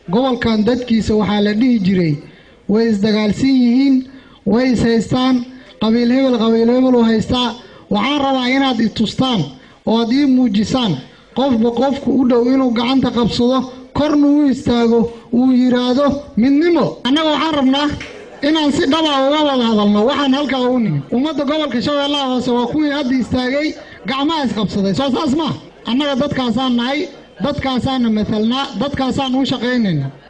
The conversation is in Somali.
gobolkan dadkiisa waxaa la dhihi jiray way isdagaalsan yihiin way is haystaan qabiil hebel u haystaa waxaan rabaa inaad i tustaan oo aad ii muujisaan qofba qofku u dhow inuu gacanta qabsado korna uu istaago uu yiraahdo midnimo annaga waxaan rabnaa inaan si dhab ah uga wada hadalno waxaan halkaa u nimid ummadda gobolka Shabeellaha Hoose waa kuwii hadda istaagay gacmaha is qabsaday soo saas ma annaga dadkaasaan nahay dadkaasaan mathalnaa dadkaasaan u shaqeynayna